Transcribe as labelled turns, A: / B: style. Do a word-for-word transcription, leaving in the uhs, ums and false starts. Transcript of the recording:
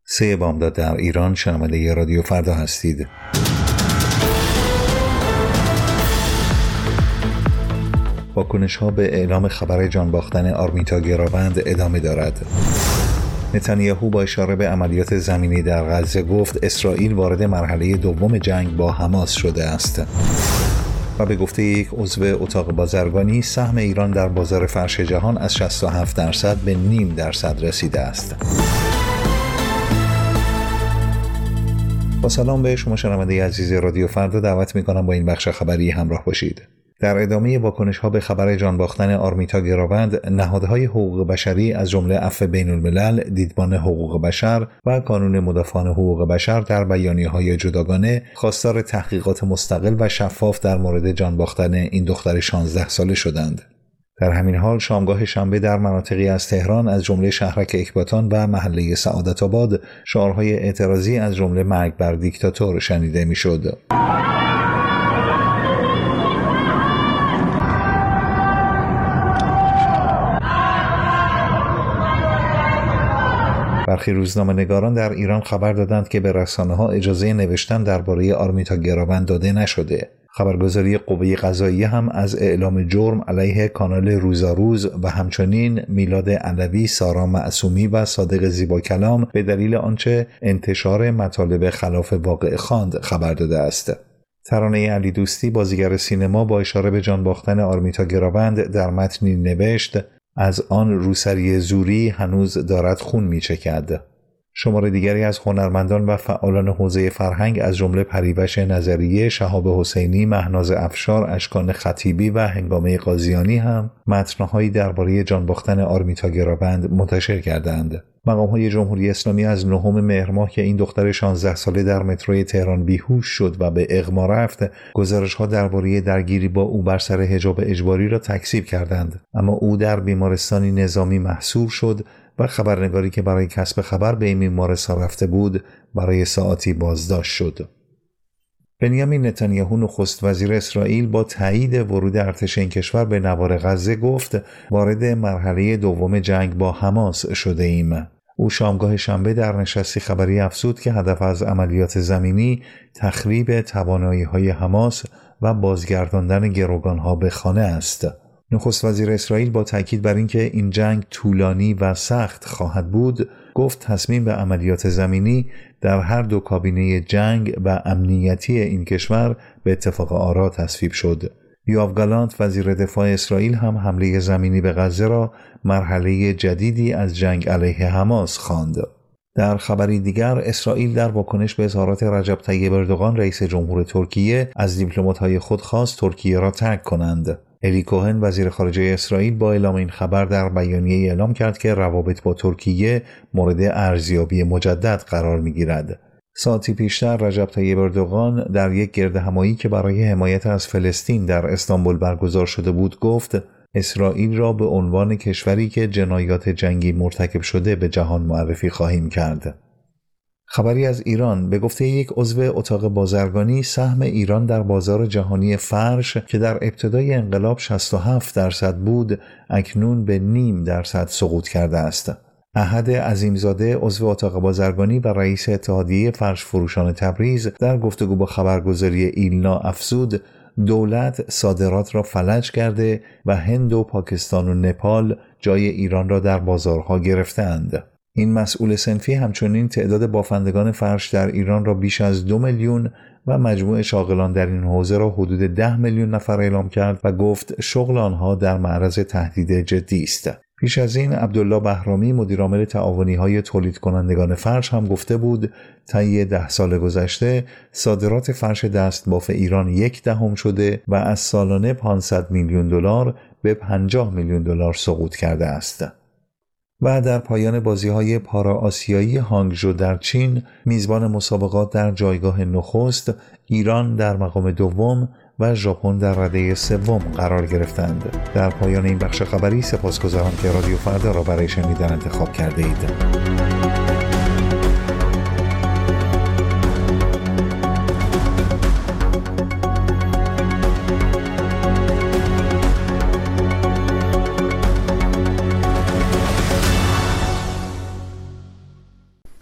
A: سه بامداد در ایران، شنونده رادیو فردا هستید. واکنش‌ها به اعلام خبر جان باختن آرمیتا گراوند ادامه دارد. نتانیاهو با اشاره به عملیات زمینی در غزه گفت اسرائیل وارد مرحله دوم جنگ با حماس شده است. و به گفته یک عضو اتاق بازرگانی، سهم ایران در بازار فرش جهان از شصت و هفت درصد به نیم درصد رسیده است. با سلام به شما شنونده عزیز رادیو فردا، دعوت می‌کنم با این بخش خبری همراه باشید. در ادامه واکنش‌ها به خبر جان باختن آرمیتا گراوند، نهادهای حقوق بشری از جمله عفو بین‌الملل، دیدبان حقوق بشر و کانون مدافعان حقوق بشر در بیانیه‌های جداگانه خواستار تحقیقات مستقل و شفاف در مورد جان باختن این دختر شانزده ساله شدند. در همین حال شامگاه شنبه در مناطقی از تهران از جمله شهرک اکباتان و محله سعادت‌آباد شعارهای اعتراضی از جمله مرگ بر دیکتاتور شنیده می‌شد. برخی روزنامه‌نگاران در ایران خبر دادند که به رسانه‌ها اجازه نوشتن درباره آرمیتا گراوند داده نشده. خبرگزاری قوه قضاییه هم از اعلام جرم علیه کانال روزاروز و همچنین میلاد علوی، سارا معصومی و صادق زیباکلام به دلیل آنچه انتشار مطالب خلاف واقع خواند خبر داده است. ترانه علی دوستی، بازیگر سینما، با اشاره به جان باختن آرمیتا گراوند در متنی نوشت: از آن روسری زوری هنوز دارد خون می‌چکد. شمار دیگری از هنرمندان و فعالان حوزه فرهنگ از جمله پریوش نظریه، شهاب حسینی، مهناز افشار، اشکان خطیبی و هنگامه قاضیانی هم متن‌هایی درباره جان باختن آرمیتا گراوند منتشر کردند. مقام‌های جمهوری اسلامی از نهم مهر ماه که این دختر شانزده ساله در متروی تهران بیهوش شد و به اغما رفت، گزارش‌ها درباره درگیری با او بر سر حجاب اجباری را تکذیب کردند، اما او در بیمارستانی نظامی محصور شد و خبرنگاری که برای کسب خبر به این بیمارستان رفته بود برای ساعاتی بازداشت شد. بنیامین نتانیاهو نخست وزیر اسرائیل با تایید ورود ارتش این کشور به نوار غزه گفت وارد مرحله دوم جنگ با حماس شده ایم. او شامگاه شنبه در نشستی خبری افزود که هدف از عملیات زمینی تخریب توانایی‌های حماس و بازگرداندن گروگان‌ها به خانه است. نخست وزیر اسرائیل با تاکید بر اینکه این جنگ طولانی و سخت خواهد بود، گفت تصمیم به عملیات زمینی در هر دو کابینه جنگ و امنیتی این کشور به اتفاق آرا تصویب شد. یوآف گالانت، وزیر دفاع اسرائیل، هم حمله زمینی به غزه را مرحله جدیدی از جنگ علیه حماس خواند. در خبری دیگر، اسرائیل در واکنش به اظهارات رجب طیب اردوغان رئیس جمهور ترکیه از دیپلمات‌های خود خواست ترکیه را ترک کنند. الی کوهن، وزیر خارجه اسرائیل، با اعلام این خبر در بیانیه اعلام کرد که روابط با ترکیه مورد ارزیابی مجدد قرار می‌گیرد. ساعتی پیشتر رجب طیب اردوغان در یک گردهمایی که برای حمایت از فلسطین در استانبول برگزار شده بود گفت اسرائیل را به عنوان کشوری که جنایات جنگی مرتکب شده به جهان معرفی خواهیم کرد. خبری از ایران، به گفته یک عضو اتاق بازرگانی، سهم ایران در بازار جهانی فرش که در ابتدای انقلاب شصت و هفت درصد بود، اکنون به نیم درصد سقوط کرده است. احد عظیمزاده، عضو اتاق بازرگانی و رئیس اتحادیه فرش فروشان تبریز، در گفتگو با خبرگزاری ایلنا افزود دولت صادرات را فلج کرده و هند و پاکستان و نپال جای ایران را در بازارها گرفتند. این مسئول صنفی همچنین تعداد بافندگان فرش در ایران را بیش از دو میلیون و مجموع شاغلان در این حوزه را حدود ده میلیون نفر اعلام کرد و گفت شغل آنها در معرض تهدید جدی است. پیش از این عبدالله بهرامی، مدیرعامل تعاونی‌های تولید کنندگان فرش، هم گفته بود طی ده سال گذشته صادرات فرش دستباف ایران یک دهم شده و از سالانه پانصد میلیون دلار به پنجاه میلیون دلار سقوط کرده است. و در پایان بازی‌های پارا آسیایی هانگژو در چین، میزبان مسابقات در جایگاه نخست، ایران در مقام دوم و ژاپن در رده سوم قرار گرفتند. در پایان این بخش خبری سپاسگزارم که رادیو فردا را برای شنیدن انتخاب کرده اید.